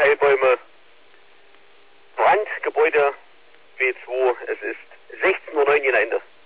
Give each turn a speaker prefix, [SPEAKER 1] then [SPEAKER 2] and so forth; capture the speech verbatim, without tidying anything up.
[SPEAKER 1] Heilbäume, Brand, Gebäude B zwei, es ist sechzehn Uhr neun in Ende.